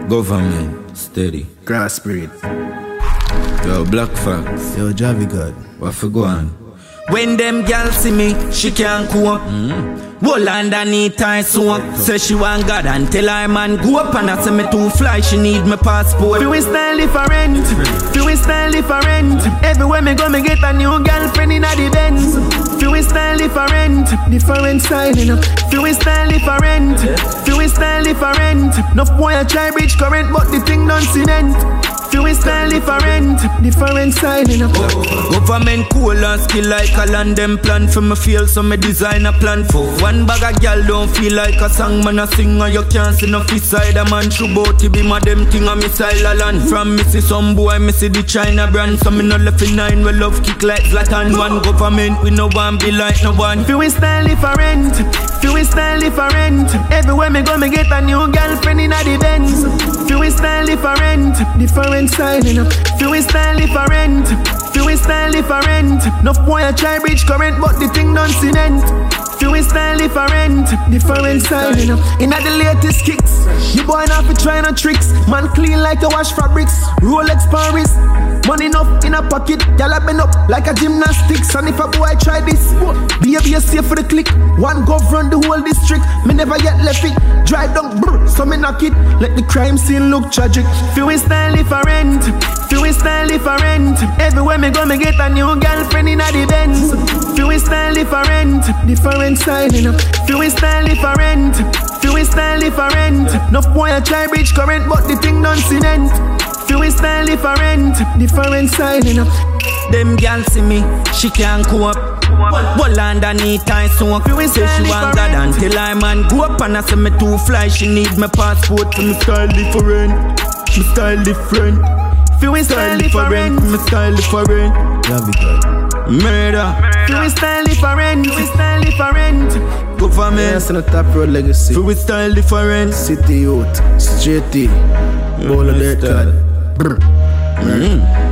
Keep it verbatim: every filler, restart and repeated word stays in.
Government, steady. Grass spirit. Yo, Black Fox. Yo, Javi God. What for go on? When them gals see me, she can't cope. Mm-hmm. Well, underneath her so say she want God and tell her man go up and I say me too fly, she need my passport. Feel we style different, feel we style different. Everywhere me go me get a new girlfriend in a the Benz. Feel we style different, different styling up. Feel we style different, feel we style different. No boy a try bridge current but the thing don't cement. Feel we style different, different styling up. Government cool and skill like a land them plan for me feel so me design a plan for. One bag of girl don't feel like a song man a sing and you can't see no fish side a man should bout to be my them thing a missile a land. From me see some boy me see the China brand so me no left in nine we love kick like Zlatan. One government we no one be like no one. Feel we style different, feel we style different. Everywhere me go me get a new girlfriend in a the Benz. Feel we style different, different styling up. Feel we style different, feel we style different. No boy a try bridge current but the thing don't cement. Feel we style different, different styling up. Inna the latest kicks, you boy not fi try no tricks. Man clean like a wash fabrics, Rolex Paris. Money enough in a pocket, y'all have been up like a gymnastics. And if a boy try this, be a be a safe for the click. One go run the whole district, me never yet left it. Drive down, brr, so me knock it. Let the crime scene look tragic. Feel we style different, feel we style different. Everywhere me go, me get a new girlfriend in a the Benz. Feel we style different, different styling up. Feel we style different, feel we style different. No boy a try bridge current, but the thing don't cement. Feel we style different, different styling up. Them girls see me, she can't cope. Well underneath her so feel we say she want God and tell her man go up and I say me too fly. She need my passport for me style different, me style different. Feel we style different, me style different. Love it God. Murder. Feel we style different, feel we style different. Government. Yes, on the top road legacy. Feel we style different. City youth, straight T, ball of dirt clad. Brr. Mm.